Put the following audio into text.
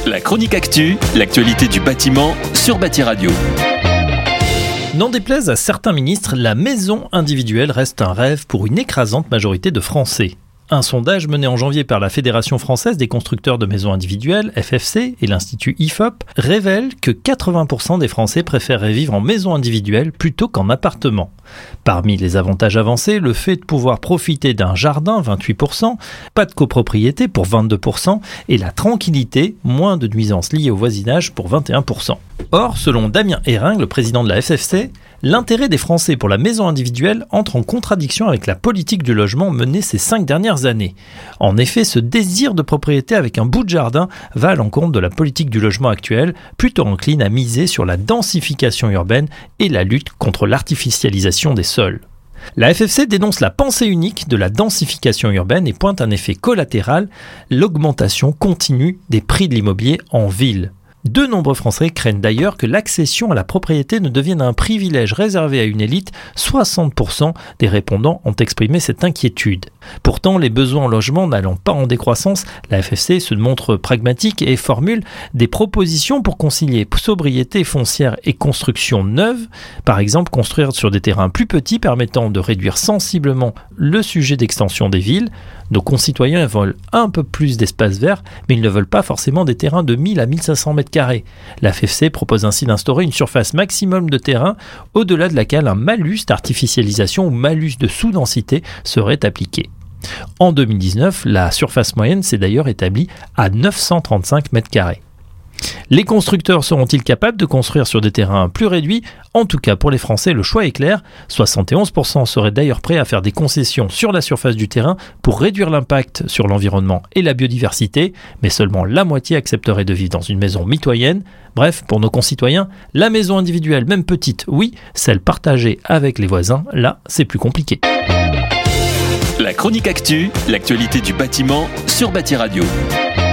La chronique actu, l'actualité du bâtiment sur Bâti Radio. N'en déplaise à certains ministres, la maison individuelle reste un rêve pour une écrasante majorité de Français. Un sondage mené en janvier par la Fédération française des constructeurs de maisons individuelles, FFC, et l'Institut IFOP, révèle que 80% des Français préféreraient vivre en maison individuelle plutôt qu'en appartement. Parmi les avantages avancés, le fait de pouvoir profiter d'un jardin, 28%, pas de copropriété pour 22%, et la tranquillité, moins de nuisances liées au voisinage pour 21%. Or, selon Damien Héring, le président de la FFC, l'intérêt des Français pour la maison individuelle entre en contradiction avec la politique du logement menée ces 5 dernières années. En effet, ce désir de propriété avec un bout de jardin va à l'encontre de la politique du logement actuelle, plutôt encline à miser sur la densification urbaine et la lutte contre l'artificialisation des sols. La FFC dénonce la pensée unique de la densification urbaine et pointe un effet collatéral, l'augmentation continue des prix de l'immobilier en ville. De nombreux Français craignent d'ailleurs que l'accession à la propriété ne devienne un privilège réservé à une élite. 60% des répondants ont exprimé cette inquiétude. Pourtant, les besoins en logement n'allant pas en décroissance, la FFC se montre pragmatique et formule des propositions pour concilier sobriété foncière et construction neuve. Par exemple, construire sur des terrains plus petits permettant de réduire sensiblement le sujet d'extension des villes. Nos concitoyens veulent un peu plus d'espace vert, mais ils ne veulent pas forcément des terrains de 1000 à 1500 mètres carrés. La FFC propose ainsi d'instaurer une surface maximum de terrain au-delà de laquelle un malus d'artificialisation ou malus de sous-densité serait appliqué. En 2019, la surface moyenne s'est d'ailleurs établie à 935 mètres carrés. Les constructeurs seront-ils capables de construire sur des terrains plus réduits ? En tout cas, pour les Français, le choix est clair. 71% seraient d'ailleurs prêts à faire des concessions sur la surface du terrain pour réduire l'impact sur l'environnement et la biodiversité, mais seulement la moitié accepterait de vivre dans une maison mitoyenne. Bref, pour nos concitoyens, la maison individuelle, même petite, oui, celle partagée avec les voisins, là, c'est plus compliqué. La chronique actu, l'actualité du bâtiment sur Bâti Radio.